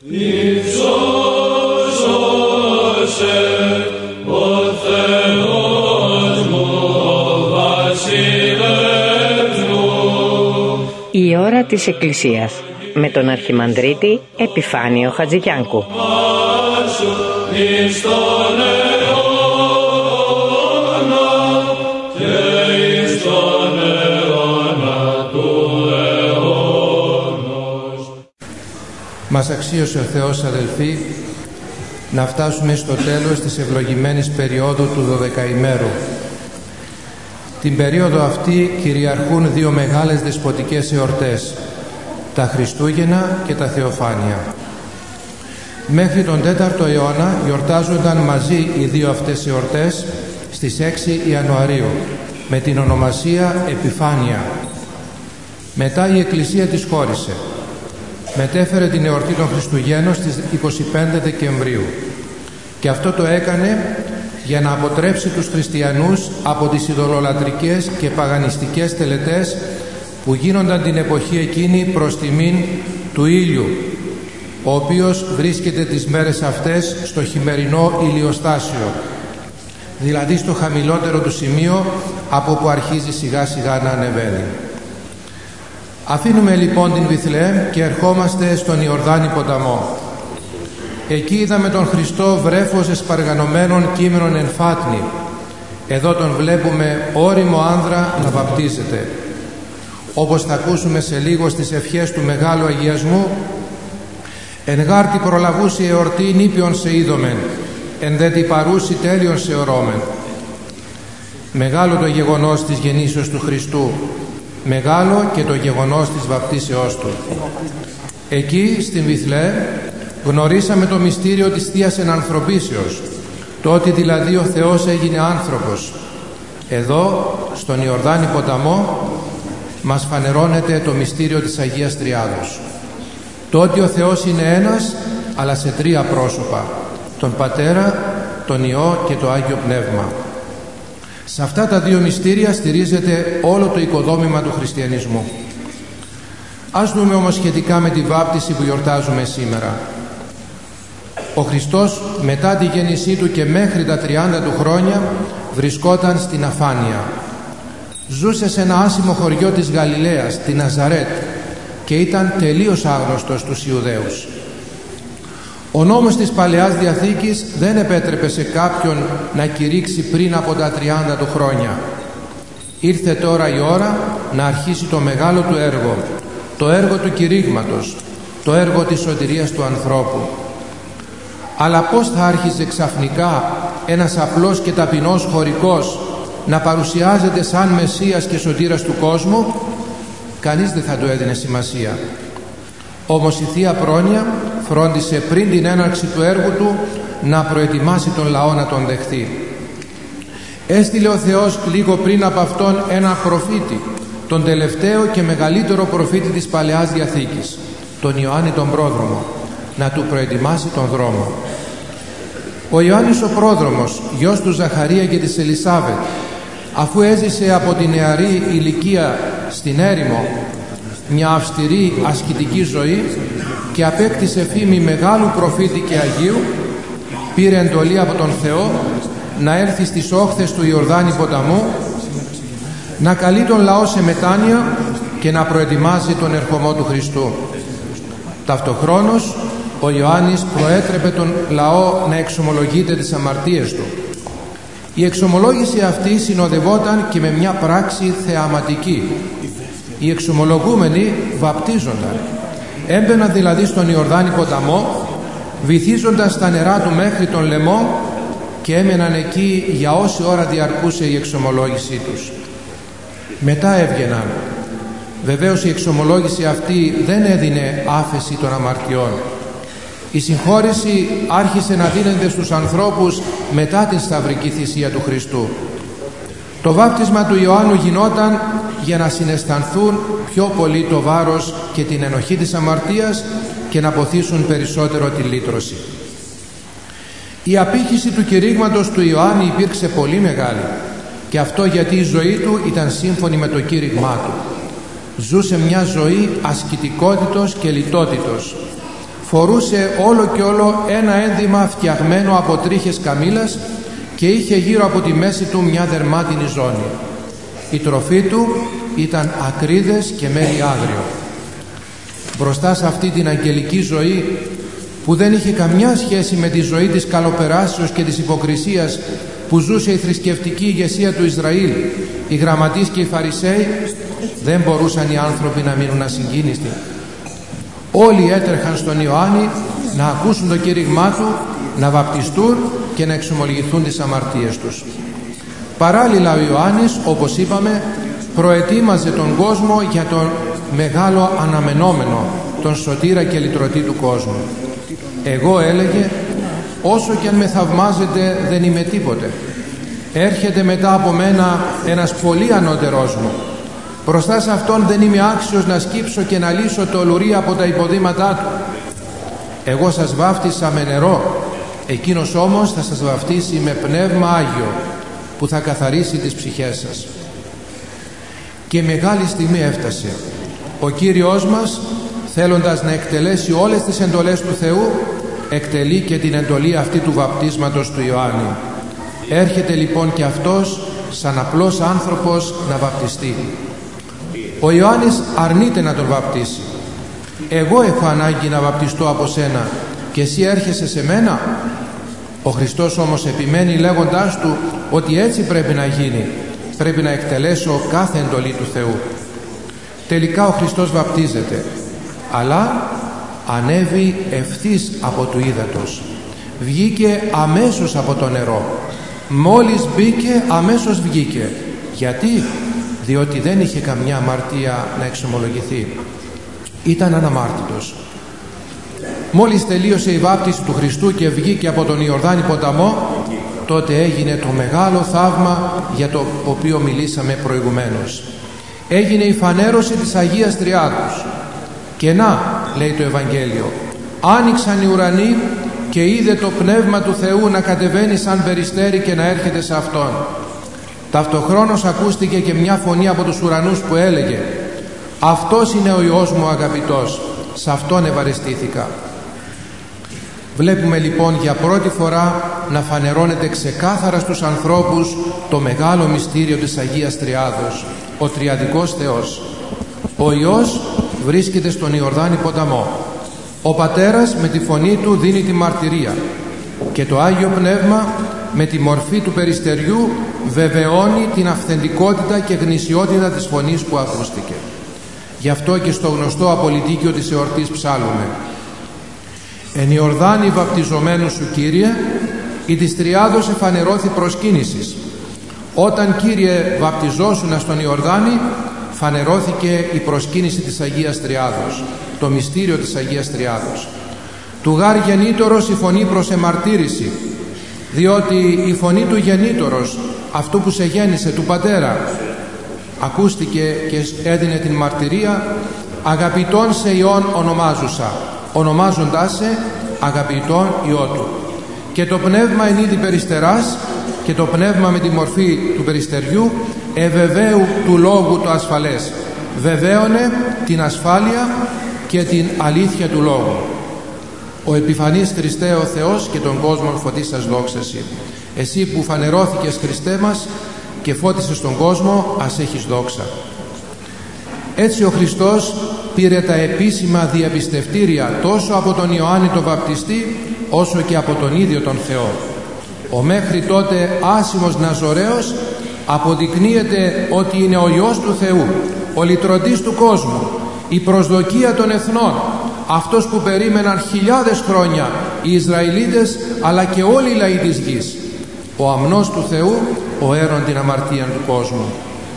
Η ώρα της Εκκλησίας με τον Αρχιμανδρίτη Επιφάνιο Χατζικιάνκου. Μας αξίωσε ο Θεός, αδελφοί, να φτάσουμε στο τέλος της ευλογημένης περίοδου του 12ημέρου. Την περίοδο αυτή κυριαρχούν δύο μεγάλες δεσποτικές εορτές, τα Χριστούγεννα και τα Θεοφάνεια. Μέχρι τον 4ο αιώνα γιορτάζονταν μαζί οι δύο αυτές εορτές στις 6 Ιανουαρίου με την ονομασία Επιφάνεια. Μετά η Εκκλησία τις χώρισε. Μετέφερε την εορτή των Χριστουγέννων στις 25 Δεκεμβρίου και αυτό το έκανε για να αποτρέψει τους χριστιανούς από τις ειδωλολατρικές και παγανιστικές τελετές που γίνονταν την εποχή εκείνη προς τιμήν του ήλιου, ο οποίος βρίσκεται τις μέρες αυτές στο χειμερινό ηλιοστάσιο, δηλαδή στο χαμηλότερο του σημείο από που αρχίζει σιγά σιγά να ανεβαίνει. Αφήνουμε λοιπόν την Βιθλεέμ και ερχόμαστε στον Ιορδάνη ποταμό. Εκεί είδαμε τον Χριστό βρέφος εσπαργανωμένων κείμενων εν φάτνη. Εδώ τον βλέπουμε ώριμο άνδρα να βαπτίζεται. Όπως θα ακούσουμε σε λίγο στις ευχές του Μεγάλου Αγιασμού, «Εν γάρτη προλαβούσι εορτή νήπιον σε είδομεν, εν δε τη παρούσι τέλειον σε ορώμεν». Μεγάλο το γεγονός της γεννήσεως του Χριστού, μεγάλο και το γεγονός της βαπτίσεώς του. Εκεί στην Βιθλεέμ γνωρίσαμε το μυστήριο της Θείας Ενανθρωπίσεως, το ότι δηλαδή ο Θεός έγινε άνθρωπος. Εδώ στον Ιορδάνη ποταμό μας φανερώνεται το μυστήριο της Αγίας Τριάδος, το ότι ο Θεός είναι ένας αλλά σε τρία πρόσωπα, τον Πατέρα, τον Υιό και το Άγιο Πνεύμα. Σε αυτά τα δύο μυστήρια στηρίζεται όλο το οικοδόμημα του χριστιανισμού. Ας δούμε όμως σχετικά με τη βάπτιση που γιορτάζουμε σήμερα. Ο Χριστός μετά τη γέννησή του και μέχρι τα 30 του χρόνια βρισκόταν στην αφάνεια. Ζούσε σε ένα άσημο χωριό της Γαλιλαίας, τη Ναζαρέτ, και ήταν τελείως άγνωστος στους Ιουδαίους. Ο νόμος της Παλαιάς Διαθήκης δεν επέτρεπε σε κάποιον να κηρύξει πριν από τα 30 του χρόνια. Ήρθε τώρα η ώρα να αρχίσει το μεγάλο του έργο, το έργο του κηρύγματος, το έργο της σωτηρίας του ανθρώπου. Αλλά πώς θα άρχιζε ξαφνικά ένας απλός και ταπεινός χωρικός να παρουσιάζεται σαν Μεσσίας και σωτήρας του κόσμου? Κανείς δεν θα του έδινε σημασία. Όμως η Θεία Πρόνοια φρόντισε πριν την έναρξη του έργου του να προετοιμάσει τον λαό να τον δεχθεί. Έστειλε ο Θεός λίγο πριν από αυτόν ένα προφήτη, τον τελευταίο και μεγαλύτερο προφήτη της Παλαιάς Διαθήκης, τον Ιωάννη τον Πρόδρομο, να του προετοιμάσει τον δρόμο. Ο Ιωάννης ο Πρόδρομος, γιος του Ζαχαρία και της Ελισάβετ, αφού έζησε από την νεαρή ηλικία στην έρημο μια αυστηρή ασκητική ζωή και απέκτησε φήμη μεγάλου προφήτη και Αγίου, πήρε εντολή από τον Θεό να έρθει στις όχθες του Ιορδάνη ποταμού, να καλεί τον λαό σε μετάνοια και να προετοιμάζει τον ερχομό του Χριστού. Ταυτοχρόνως ο Ιωάννης προέτρεπε τον λαό να εξομολογείται τις αμαρτίες του. Η εξομολόγηση αυτή συνοδευόταν και με μια πράξη θεαματική. Οι εξομολογούμενοι βαπτίζονταν. Έμπαιναν δηλαδή στον Ιορδάνη ποταμό, βυθίζοντας τα νερά του μέχρι τον λαιμό και έμεναν εκεί για όση ώρα διαρκούσε η εξομολόγησή τους. Μετά έβγαιναν. Βεβαίως η εξομολόγηση αυτή δεν έδινε άφεση των αμαρτιών. Η συγχώρηση άρχισε να δίνεται στους ανθρώπους μετά την σταυρική θυσία του Χριστού. Το βάπτισμα του Ιωάννου γινόταν για να συναισθανθούν πιο πολύ το βάρος και την ενοχή της αμαρτίας και να ποθήσουν περισσότερο τη λύτρωση. Η απήχηση του κηρύγματος του Ιωάννη υπήρξε πολύ μεγάλη, και αυτό γιατί η ζωή του ήταν σύμφωνη με το κήρυγμά του. Ζούσε μια ζωή ασκητικότητος και λιτότητος. φορούσε όλο και όλο ένα ένδυμα φτιαγμένο από τρίχες καμήλας και είχε γύρω από τη μέση του μια δερμάτινη ζώνη. Η τροφή του ήταν ακρίδες και μέλι άγριο. Μπροστά σε αυτή την αγγελική ζωή που δεν είχε καμιά σχέση με τη ζωή της καλοπεράσεως και της υποκρισίας που ζούσε η θρησκευτική ηγεσία του Ισραήλ, οι γραμματείς και οι Φαρισαίοι, δεν μπορούσαν οι άνθρωποι να μείνουν ασυγκίνηστοι. Όλοι έτρεχαν στον Ιωάννη να ακούσουν το κήρυγμά του, να βαπτιστούν και να εξομολογηθούν τις αμαρτίες τους. Παράλληλα ο Ιωάννης, όπως είπαμε, προετοίμαζε τον κόσμο για τον μεγάλο αναμενόμενο, τον σωτήρα και λυτρωτή του κόσμου. Εγώ, έλεγε, όσο και αν με θαυμάζετε δεν είμαι τίποτε. Έρχεται μετά από μένα ένας πολύ ανώτερός μου. Μπροστά σε αυτόν δεν είμαι άξιος να σκύψω και να λύσω το λουρί από τα υποδήματά του. Εγώ σας βάφτισα με νερό, εκείνος όμως θα σας βαφτίσει με πνεύμα Άγιο που θα καθαρίσει τις ψυχές σας. Και μεγάλη στιγμή έφτασε. Ο Κύριος μας, θέλοντας να εκτελέσει όλες τις εντολές του Θεού, εκτελεί και την εντολή αυτή του βαπτίσματος του Ιωάννη. Έρχεται λοιπόν και αυτός σαν απλός άνθρωπος να βαπτιστεί. Ο Ιωάννης αρνείται να τον βαπτίσει. Εγώ έχω ανάγκη να βαπτιστώ από σένα και εσύ έρχεσαι σε μένα. Ο Χριστός όμως επιμένει λέγοντάς του ότι έτσι πρέπει να γίνει. Πρέπει να εκτελέσω κάθε εντολή του Θεού. Τελικά ο Χριστός βαπτίζεται, αλλά ανέβη ευθύς από του ύδατος. Βγήκε αμέσως από το νερό. Μόλις μπήκε αμέσως βγήκε. Γιατί? Διότι δεν είχε καμιά αμαρτία να εξομολογηθεί. Ήταν αναμάρτητος. Μόλις τελείωσε η βάπτιση του Χριστού και βγήκε από τον Ιορδάνη ποταμό, τότε έγινε το μεγάλο θαύμα για το οποίο μιλήσαμε προηγουμένως. Έγινε η φανέρωση της Αγίας Τριάδος. Και να, λέει το Ευαγγέλιο, άνοιξαν οι ουρανοί και είδε το Πνεύμα του Θεού να κατεβαίνει σαν περιστέρι και να έρχεται σε Αυτόν. Ταυτοχρόνως ακούστηκε και μια φωνή από τους ουρανούς που έλεγε «Αυτός είναι ο Υιός μου αγαπητός, σε Αυτόν ευαρεστήθηκα». Βλέπουμε λοιπόν για πρώτη φορά να φανερώνεται ξεκάθαρα στους ανθρώπους το μεγάλο μυστήριο της Αγίας Τριάδος, ο Τριαδικός Θεός. Ο Υιός βρίσκεται στον Ιορδάνη ποταμό. Ο Πατέρας με τη φωνή του δίνει τη μαρτυρία και το Άγιο Πνεύμα με τη μορφή του περιστεριού βεβαιώνει την αυθεντικότητα και γνησιότητα της φωνής που ακούστηκε. Γι' αυτό και στο γνωστό απολυτίκιο της εορτής ψάλλουμε «Εν Ιορδάνη βαπτιζομένου σου Κύριε, η της Τριάδος εφανερώθη προσκύνησης». Όταν Κύριε βαπτιζόσουνα στον Ιορδάνη, φανερώθηκε η προσκύνηση της Αγίας Τριάδος, το μυστήριο της Αγίας Τριάδος. Του γάρ γεννήτωρος η φωνή προς εμαρτύρηση, διότι η φωνή του γεννήτωρος, αυτού που σε γέννησε, του Πατέρα, ακούστηκε και έδινε την μαρτυρία «Αγαπητόν σε Υιόν ονομάζουσα», ονομάζοντάς σε αγαπητόν Υιό του. Και το πνεύμα εν είδη περιστεράς, και το πνεύμα με τη μορφή του περιστεριού ευεβαίου του λόγου το ασφαλές. Βεβαίωνε την ασφάλεια και την αλήθεια του λόγου. Ο επιφανής Χριστέ ο Θεός και τον κόσμο φωτίσας δόξαση. Εσύ που φανερώθηκες Χριστέ μας και φώτισες τον κόσμο, ας έχεις δόξα. Έτσι ο Χριστός πήρε τα επίσημα διαπιστευτήρια τόσο από τον Ιωάννη τον Βαπτιστή όσο και από τον ίδιο τον Θεό. Ο μέχρι τότε άσημος Ναζωραίος αποδεικνύεται ότι είναι ο Υιός του Θεού, ο λυτρωτής του κόσμου, η προσδοκία των εθνών, αυτός που περίμεναν χιλιάδες χρόνια οι Ισραηλίτες αλλά και όλοι οι λαοί της γης, ο αμνός του Θεού, ο αίρον την αμαρτία του κόσμου.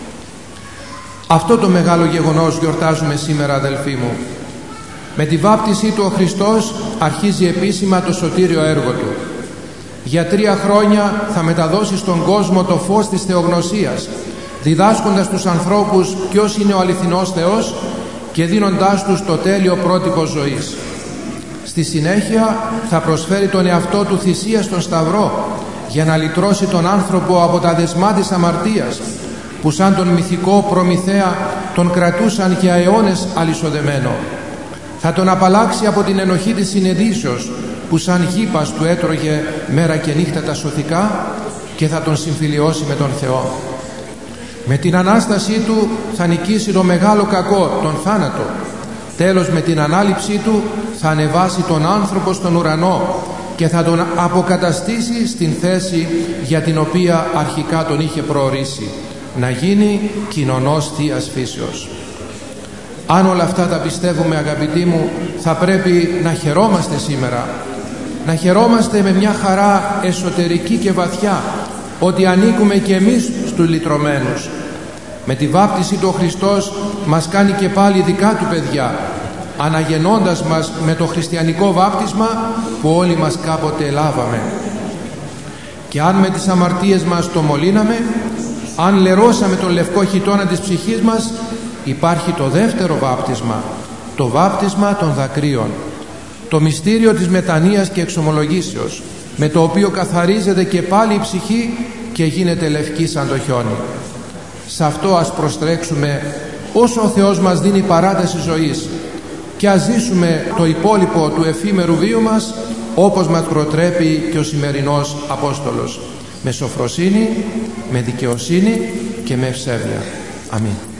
Αυτό το μεγάλο γεγονός γιορτάζουμε σήμερα, αδελφοί μου. Με τη βάπτισή του ο Χριστός αρχίζει επίσημα το σωτήριο έργο του. Για 3 χρόνια θα μεταδώσει στον κόσμο το φως της θεογνωσίας, διδάσκοντας τους ανθρώπους ποιος είναι ο αληθινός Θεός και δίνοντάς τους το τέλειο πρότυπο ζωής. Στη συνέχεια θα προσφέρει τον εαυτό του θυσία στον Σταυρό για να λυτρώσει τον άνθρωπο από τα δεσμά της αμαρτίας που σαν τον μυθικό Προμηθέα τον κρατούσαν για αιώνες αλυσοδεμένο. Θα τον απαλλάξει από την ενοχή της συνεδίσεως που σαν γήπας του έτρωγε μέρα και νύχτα τα σωθικά και θα τον συμφιλιώσει με τον Θεό. Με την Ανάστασή Του θα νικήσει το μεγάλο κακό, τον θάνατο. Τέλος, με την ανάληψή Του θα ανεβάσει τον άνθρωπο στον ουρανό και θα τον αποκαταστήσει στην θέση για την οποία αρχικά τον είχε προορίσει, να γίνει κοινωνός Θείας φύσεως. Αν όλα αυτά τα πιστεύουμε, αγαπητοί μου, θα πρέπει να χαιρόμαστε σήμερα. Να χαιρόμαστε με μια χαρά εσωτερική και βαθιά, ότι ανήκουμε και εμείς στους λυτρωμένους. Με τη βάπτιση του ο Χριστός μας κάνει και πάλι δικά Του παιδιά, αναγεννώντας μας με το χριστιανικό βάπτισμα που όλοι μας κάποτε λάβαμε. Και αν με τις αμαρτίες μας το μολύναμε, αν λερώσαμε τον λευκό χιτώνα της ψυχής μας, υπάρχει το δεύτερο βάπτισμα, το βάπτισμα των δακρύων, το μυστήριο της μετανοίας και εξομολογήσεως, με το οποίο καθαρίζεται και πάλι η ψυχή και γίνεται λευκή σαν το χιόνι. Σε αυτό ας προστρέξουμε όσο ο Θεός μας δίνει παράταση ζωής και ας ζήσουμε το υπόλοιπο του εφήμερου βίου μας όπως μας προτρέπει και ο σημερινός Απόστολος, με σοφροσύνη, με δικαιοσύνη και με ευσέβεια. Αμήν.